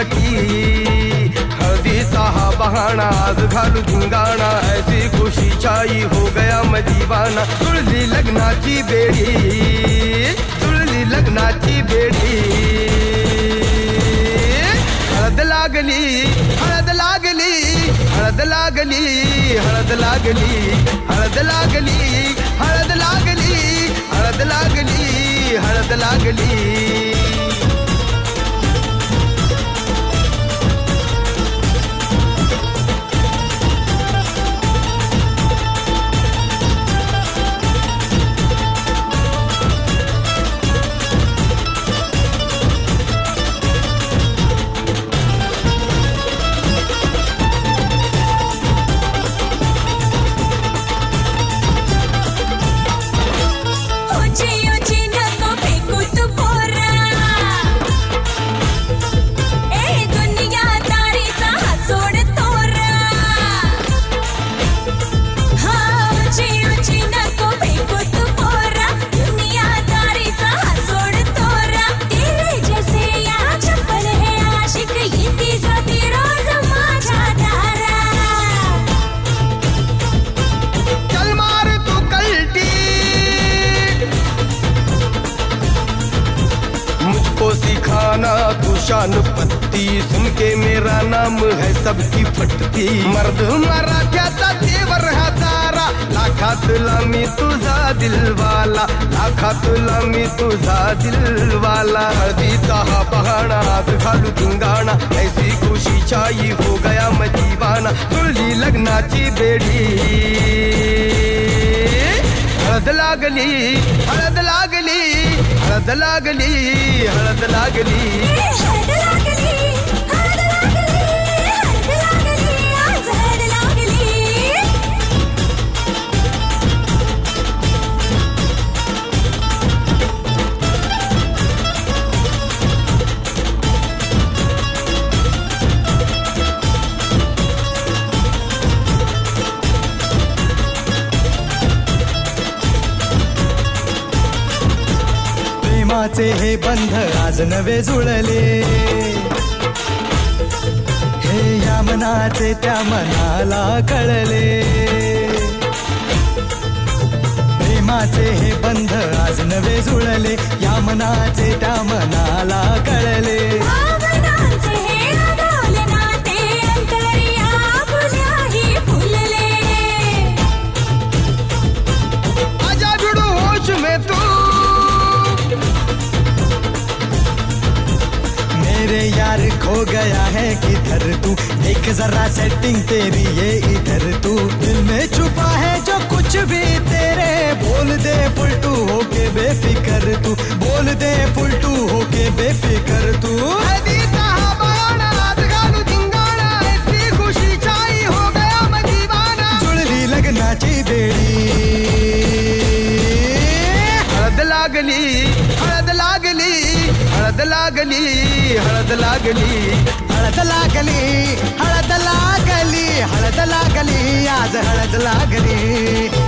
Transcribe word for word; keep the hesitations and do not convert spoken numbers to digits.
वटी हळदीचा हा बहाणा आज घालू धिंगाणा ऐसी खुशी छाई हो गया मैं दीवाना जुळली लग्नाची बेडी जुळली लग्नाची बेडी हळद लागली हळद लागली हळद लागली हळद लागली हळद लागली हळद लागली हळद लागली हळद लागली सिखाना तू शान पत्ती सुन के मेरा नाम है सबकी फटती मर्द मराठ्याचा देवर हा तारा लाखातला मी तुझा दिलवाला लाखातला मी तुझा दिलवाला हळदीचा हा बहाणा आज घालू धिंगाणा ऐसी खुशी छाई हो गया मैं दीवाना जुळली लग्नाची बेडी हळद लागली हळद लागली हळद लागली हळद लागली हळद लागली हळद लागली हळद लागली आज हळद लागली प्रेमाचे हे बंध आज नवे जुळले हे या मनाचे त्या मनाला कळले प्रेमाचे हे बंध आज नवे जुळले या मनाचे त्या मनाला कळले भावनांचे हे अडवले नाते अंतरिया फुल्याही फुलले आजा भिडू होश में तू मेरे यार खो गया है किधर तू देख जरा सेटिंग तेरी ये इधर तू दिल में छुपा है जो कुछ भी तेरे बोल दे फुलटू होके बेफिकर तू बोल दे फुलटू होके बेफिकर तू हळदीचा हा बहाणा आज घालू धिंगाणा ऐसी खुशी छाई हो गया मैं दीवाना जुळली लग्नाची बेडी हळद लागली हळद लागली हळद लागली हळद लागली हळद लागली हळद लागली हळद लागली आज हळद लागली